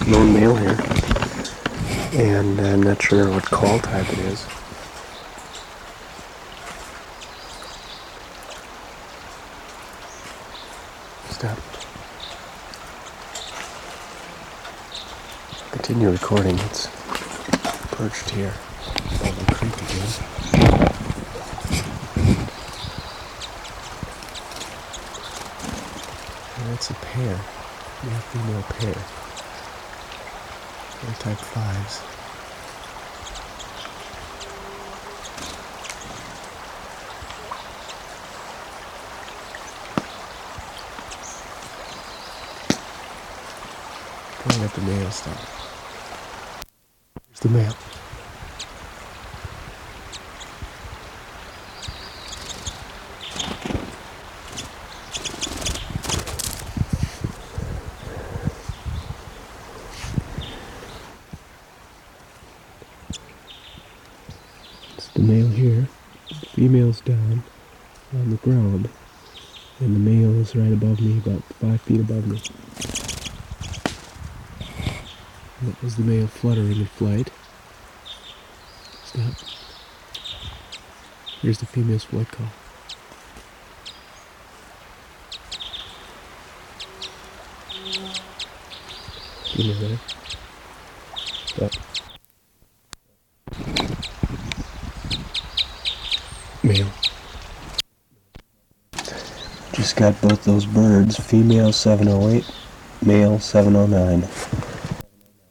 lone male here, and I'm not sure what call type it is. Stop. Continue recording. It's perched here above the creek again. And that's a pair, male female pair. They're type 5s. Pointing at the male stop. Here's the male. It's the male here. The female's down on the ground, and the male is right above me, about 5 feet above me. That was the male fluttering in flight. Stop. Here's the female's flight call. Female there. Stop. Male. Just got both those birds. Female 708, male 709.